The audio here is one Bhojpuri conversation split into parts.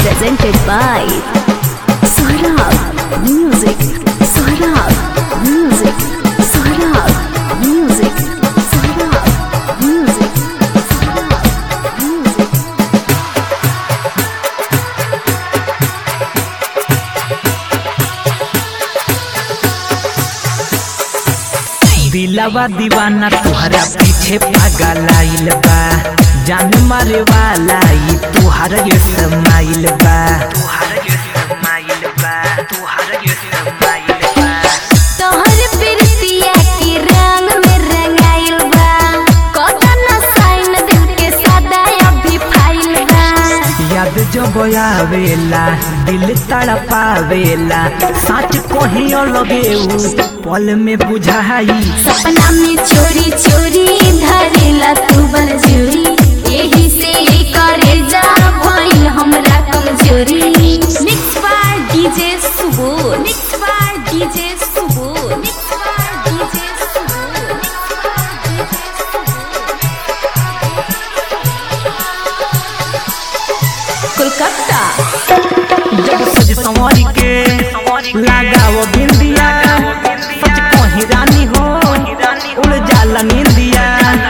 presented by Saurabh Music, Saurabh Music, Saurabh Music, Saurabh Music, Saurabh Music. दिलवा दीवाना तुहरा पीछे पागल आइल बा, जान मारे वाला ई तुहर ये समाइल बा, तुहर ये समाइल बा, तुहर ये समाइल बा। तोहर प्रीतिया के रंग में रंगाइल बा, कतन साइन दिल के सदा अभी फाइल बा। याद जब आवेला दिल तड़पावेला, सच कहियो लगेऊ पल में बुझाई। सपना में चोरी चोरी धरेला तू बलजोरी, यही से करे जा भइल हमरा कमजोरी। Mix bar DJ Subol, mix bar DJ Subol, mix bar DJ Subol, Kolkata. जब सज संवारी के लगाओ बिंदिया, सच कही रानी हो उड़ जाला नींदिया।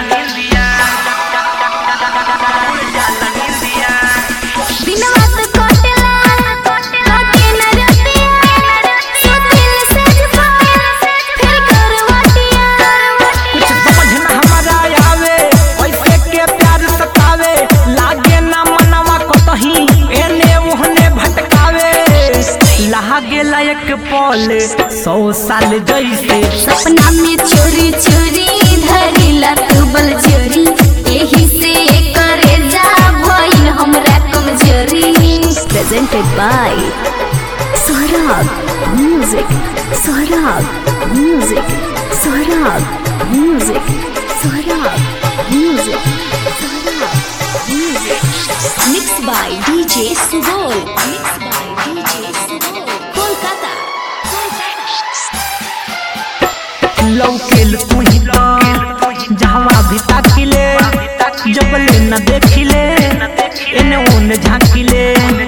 दिनवा तो कटेला लगे न रतिया, सोतिल से फिर करवटिया। कुछ समझ न हमारा आवे, वैसे के प्यार सतावे, लागे ना मनवा कतही एने ओहने भटकावे। लागे लायक पल 100 साल जैसे, सपना में चोरी चोरी धरिला तू बलजोरी, यही से करे जा भइल हमरा कमजोरी। Presented by Saurabh Music, Saurabh Music, Saurabh Music, Saurabh Music, Saurabh Music. Mixed by DJ Subol, mixed by DJ Subol, Kolkata, लौकेल तुही तो जहाँ भी ताकिले, जब ले न देखिले एने ओने झांकिले।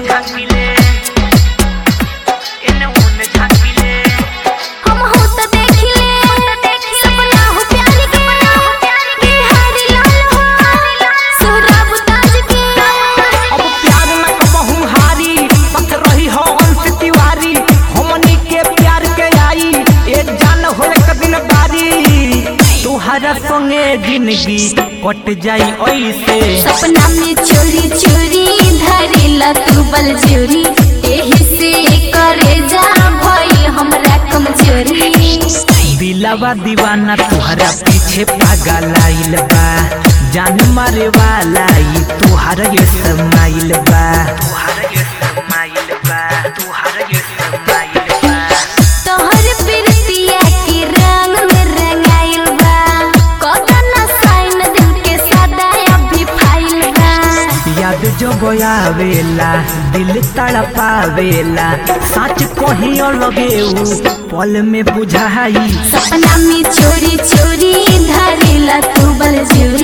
हम हो तो देखिले सपना हो प्यार के, बिहारी लाल हो सोहराब ताज के। अब प्यार न कबहू हारी, पथ रही हो अंश तिवारी, हमनी के प्यार के आई ए जान हो एक दिन बारी। तुहरा संगे जिंदगी कट जाई ऐसे, सपना में चोरी चोरी धरेला तू बलजोरी, यही से करे जा भइल हमरा कमजोरी। दिलवा दीवाना तुहरा पीछे पागल आइल बा, जान मारे वाला ई तुहर ये समाइल बा, तुहर ये समाइल बा, तुहर ये समाइल बा। तोहर प्रीतिया के रंग में रंगाइल बा, कतन साइन दिल के सदा अभी फाइल बा। याद जब आवेला दिल तड़पावेला, सच कहियो लगेऊ पल में बुझाई। सपना में चोरी चोरी धरेला तू बलजोरी,